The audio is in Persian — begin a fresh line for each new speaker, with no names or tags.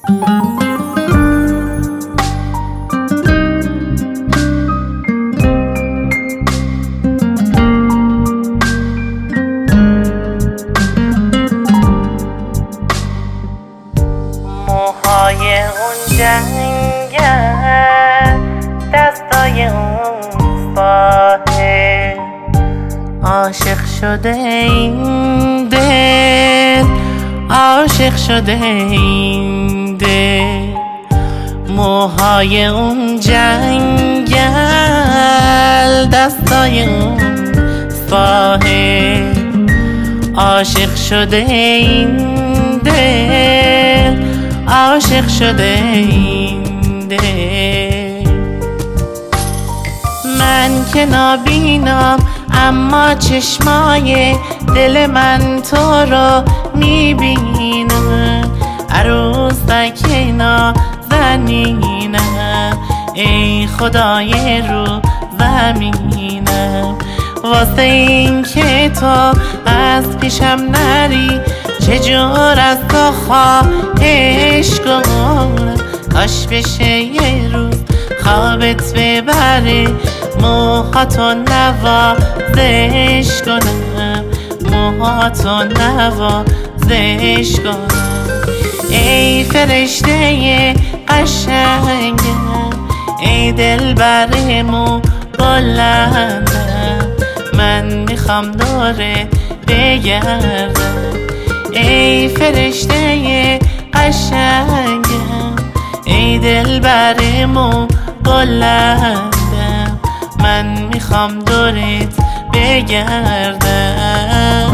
موهای اون جنگل، دستای اون ساحل، عاشق شده این دل، عاشق شده این دل. موهای اون جنگل، دستای اون ساحل، عاشق شده این دل، عاشق شده این دل. من که نابینام اما چشمای دل من تو رو میبینم، عروسک نازنینم، ای خدای رو زمینم. واسه این که تو از پیشم نری، چجور از تو خواهش کنم. کاش بشه یه روز خوابت ببره، موهاتو نوازش کنم، موهاتو نوازش کنم. ای فرشته قشنگم، ای دلبرمو بلندم، من میخوام دورت بگردم. ای فرشته قشنگم، ای دلبرمو بلندم، من میخوام دورت بگردم.